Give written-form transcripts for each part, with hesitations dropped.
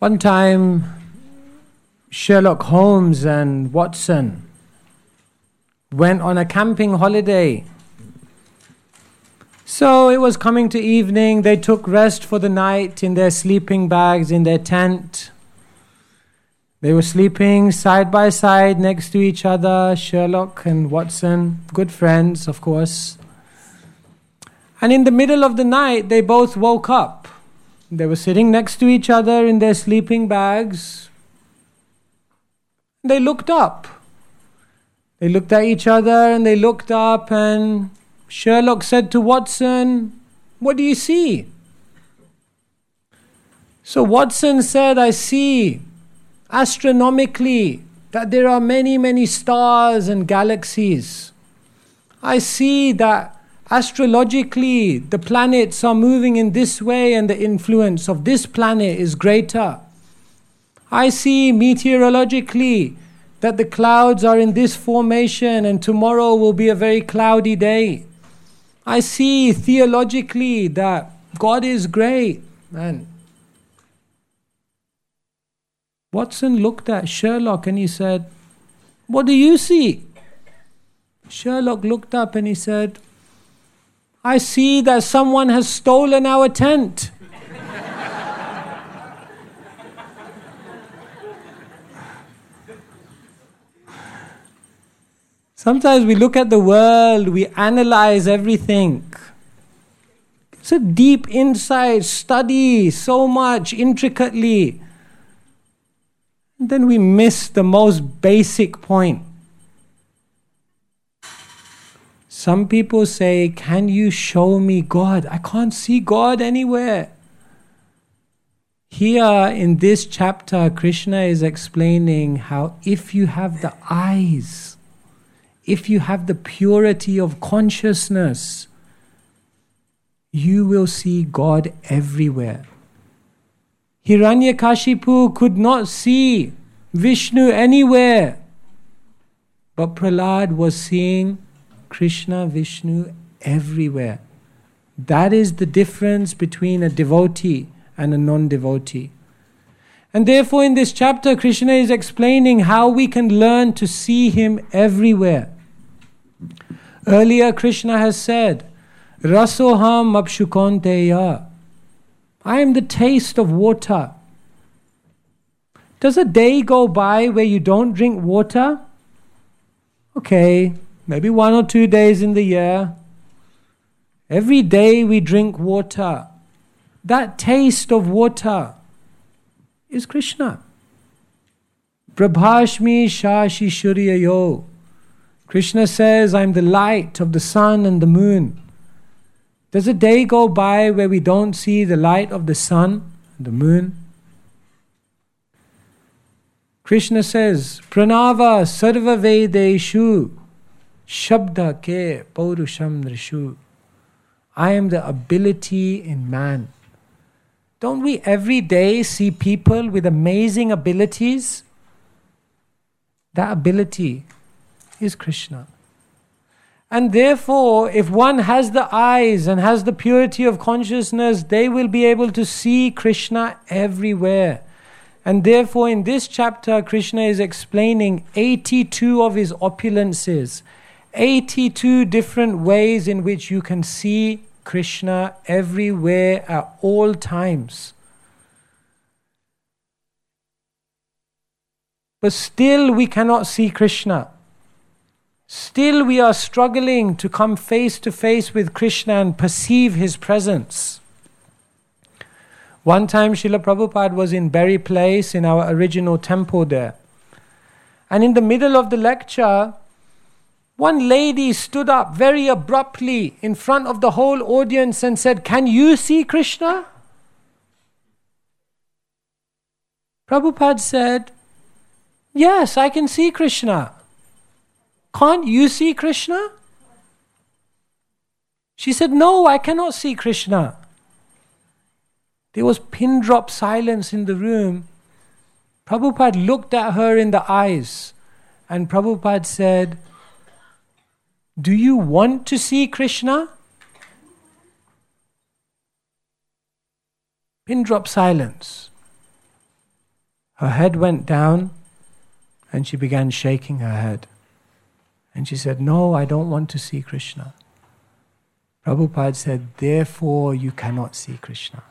One time, Sherlock Holmes and Watson went on a camping holiday. So it was coming to evening. They took rest for the night in their sleeping bags in their tent. They were sleeping side by side next to each other, Sherlock and Watson, good friends, of course. And in the middle of the night, they both woke up. They were sitting next to each other in their sleeping bags. They looked up. They looked at each other and they looked up, and Sherlock said to Watson, "What do you see?" So Watson said, "I see astronomically that there are many, many stars and galaxies. I see that astrologically the planets are moving in this way and the influence of this planet is greater. I see meteorologically that the clouds are in this formation and tomorrow will be a very cloudy day. I see theologically that God is great." And Watson looked at Sherlock and he said, "What do you see?" Sherlock looked up and he said, "I see that someone has stolen our tent." Sometimes we look at the world, we analyze everything. It's a deep insight, study so much intricately. And then we miss the most basic point. Some people say, "Can you show me God?" I can't see God anywhere. Here in this chapter, Krishna is explaining how if you have the eyes, if you have the purity of consciousness, you will see God everywhere. Hiranyakashipu could not see Vishnu anywhere, but Prahlad was seeing Krishna, Vishnu everywhere. That is the difference between a devotee and a non-devotee. And therefore in this chapter, Krishna is explaining how we can learn to see Him everywhere. Earlier Krishna has said, "Rasoham apshukonteya." I am the taste of water. Does a day go by where you don't drink water? Okay, maybe 1 or 2 days in the year. Every day we drink water. That taste of water is Krishna. Prabhashmi shashi shuryayo. Krishna says, "I'm the light of the sun and the moon." Does a day go by where we don't see the light of the sun and the moon? Krishna says, "Pranava sarva vedeshu shabda ke paurusham nrishu." I am the ability in man. Don't we every day see people with amazing abilities? That ability is Krishna. And therefore, if one has the eyes and has the purity of consciousness, they will be able to see Krishna everywhere. And therefore, in this chapter, Krishna is explaining 82 of His opulences, 82 different ways in which you can see Krishna everywhere at all times. But still we cannot see Krishna. Still we are struggling to come face to face with Krishna and perceive His presence. One time Srila Prabhupada was in Berry Place in our original temple there. And in the middle of the lecture, one lady stood up very abruptly in front of the whole audience and said, "Can you see Krishna?" Prabhupada said, "Yes, I can see Krishna." "Can't you see Krishna?" She said, "No, I cannot see Krishna." There was pin drop silence in the room. Prabhupada looked at her in the eyes and Prabhupada said, "Do you want to see Krishna?" Pin drop silence. Her head went down and she began shaking her head. And she said, "No, I don't want to see Krishna." Prabhupada said, "Therefore you cannot see Krishna."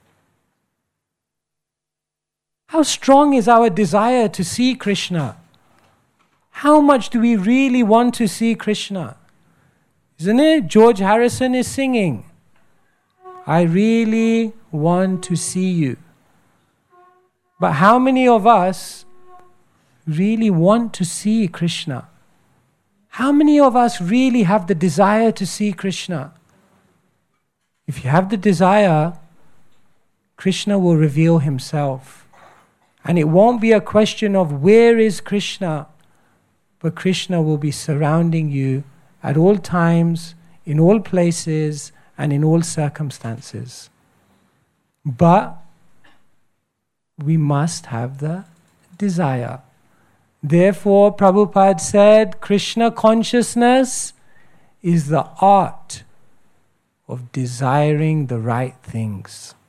How strong is our desire to see Krishna? How much do we really want to see Krishna? Isn't it? George Harrison is singing, "I really want to see you." But how many of us really want to see Krishna? How many of us really have the desire to see Krishna? If you have the desire, Krishna will reveal himself. And it won't be a question of where is Krishna, but Krishna will be surrounding you at all times, in all places, and in all circumstances. But we must have the desire. Therefore, Prabhupada said, Krishna consciousness is the art of desiring the right things.